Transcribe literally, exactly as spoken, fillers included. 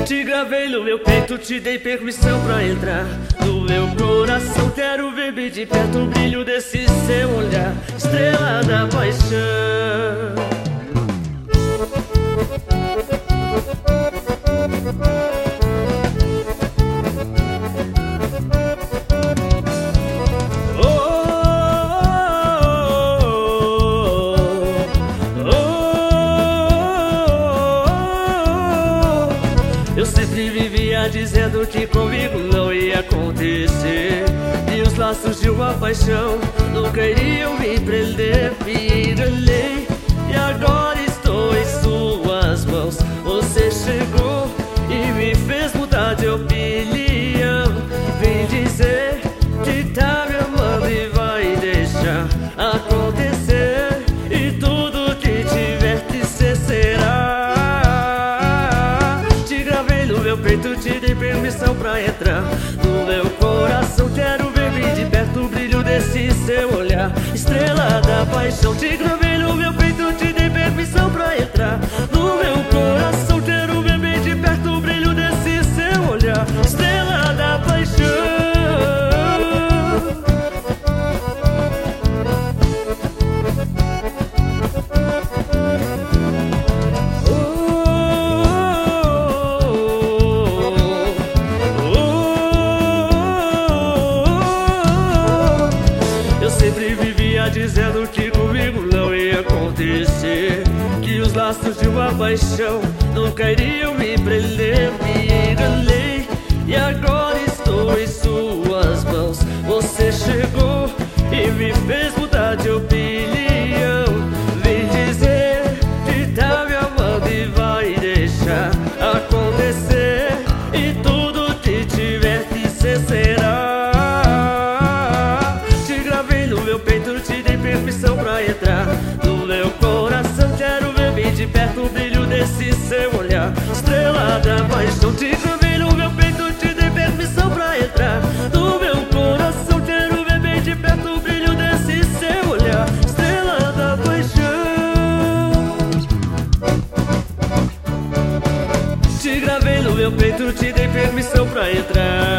Te gravei no meu peito, te dei permissão pra entrar no meu coração. Quero ver bem de perto o brilho desse seu olhar, estrela da paixão. Eu sempre vivia dizendo que comigo não ia acontecer, e os laços de uma paixão nunca iriam me prender. Me enganei e agora estou em suas mãos. Você chegou e me fez mudar de opinião. Vem dizer que tá me amando e vai deixar acontecer, e tudo que tiver que ser será. Meu peito, te dei permissão pra entrar no meu coração. Quero ver bem de perto o brilho desse seu olhar, estrela da paixão. Te gravei no meu peito, te dei permissão pra entrar no meu coração. Quero ver bem de perto o brilho desse seu olhar, estrela da paixão. Sempre vivia dizendo que comigo não ia acontecer, que os laços de uma paixão nunca iriam me prender. Me enganei e agora estou em suas mãos. Você chegou e me fez mudar de opinião. Vem dizer que tá me amando e vai deixar acontecer, e tudo que tiver que ser será. Meu peito, te dei permissão pra entrar no meu coração. Quero ver bem de perto o brilho desse seu olhar, estrela da paixão. Te gravei no meu peito, te dei permissão pra entrar no meu coração. Quero ver bem de perto o brilho desse seu olhar, estrela da paixão. Te gravei no meu peito, te dei permissão pra entrar